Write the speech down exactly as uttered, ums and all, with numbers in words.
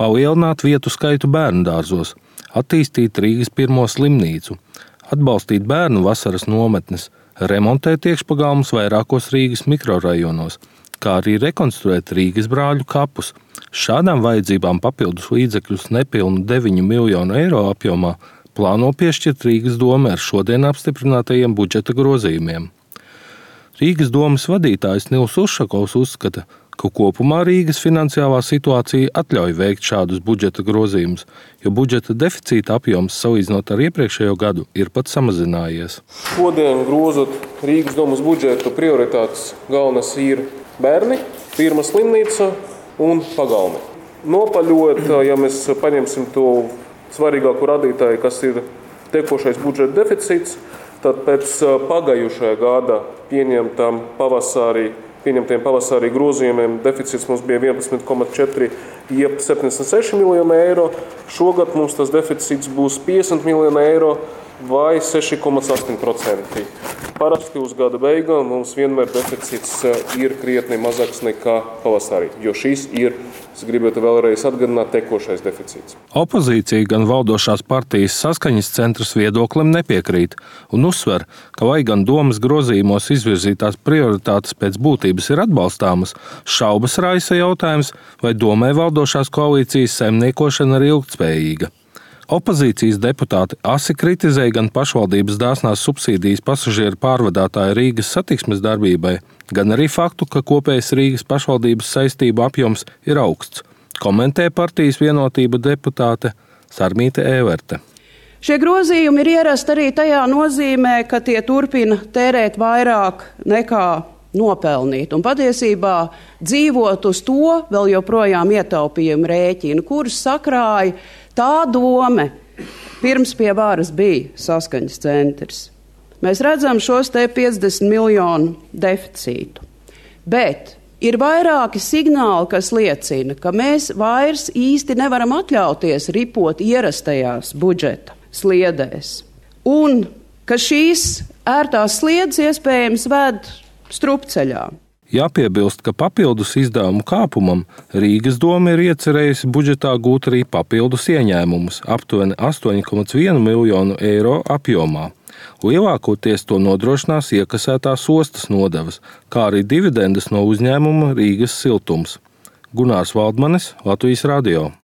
palielināt vietu skaitu bērnu dārzos, attīstīt Rīgas pirmo slimnīcu, atbalstīt bērnu vasaras nometnes, remontēt iekšpagalmus vairākos Rīgas mikrorajonos, kā arī rekonstruēt Rīgas brāļu kapus. Šādām vajadzībām papildus līdzekļus nepilnu deviņu miljonu eiro apjomā plāno piešķirt Rīgas doma ar šodien apstiprinātajiem budžeta grozījumiem. Rīgas domas vadītājs Nils Ušakovs uzskata, ka kopumā Rīgas finansiālā situācija atļauj veikt šādus budžeta grozījumus, jo budžeta deficīta apjoms salīdzinot ar iepriekšējo gadu ir pat samazinājies. Šodien grozot Rīgas domas budžetu, prioritātes galvenais ir bērni, pirmā slimnīca un pagalmi. Nopaļot, ja mēs paņemsim to svarīgāko radītāju, kas ir tekošais budžeta deficīts, tad pēc pagājušajā gada pieņemtām pavasārī, pieņemtiem pavasārī grozījumiem deficīts mums bija vienpadsmit komats četri, jeb septiņdesmit seši miljoni eiro. Šogad mums tas deficīts būs piecdesmit miljoni eiro vai seši komats astoņi procenti. Parasti uz gada beigām mums vienmēr deficīts ir krietni mazāks nekā pavasarī, jo šis ir, es gribētu vēlreiz atgādināt, tekošais deficīts. Opozīcija gan valdošās partijas Saskaņas centrs viedoklim nepiekrīt un uzsver, ka lai gan domas grozījumos izvirzītās prioritātes pēc būtības ir atbalstāmas, šaubas raisa jautājums, vai domai valdošās koalīcijas saimniekošana ir ilgtspējīga. Opozīcijas deputāti asi kritizēja gan pašvaldības dāsnās subsīdijas pasažieru pārvadātāju Rīgas satiksmes darbībai, gan arī faktu, ka kopējais Rīgas pašvaldības saistību apjoms ir augsts, komentē partijas Vienotība deputāte Sarmīte Ēverte. Šie grozījumi ir ierasti arī tajā nozīmē, ka tie turpina tērēt vairāk nekā nopelnīt un patiesībā dzīvot uz to vēl joprojām ietaupījumu rēķinu, kurus sakrāja tā dome, pirms pie varas bija Saskaņas centrs. Mēs redzam šos te piecdesmit miljonu deficītu, bet ir vairāki signāli, kas liecina, ka mēs vairs īsti nevaram atļauties ripot ierastajās budžeta sliedēs un ka šīs ērtās sliedes iespējams ved strupceļā. Jāpiebilst, ka papildus izdevumu kāpumam Rīgas doma ir iecerējusi budžetā gūt arī papildus ieņēmumus aptuveni astoņi komats viens miljonu eiro apjomā. Lielākoties to nodrošinās iekasētās ostas nodevas, kā arī dividendes no uzņēmuma Rīgas siltums. Gunārs Valdmanis, Latvijas radio.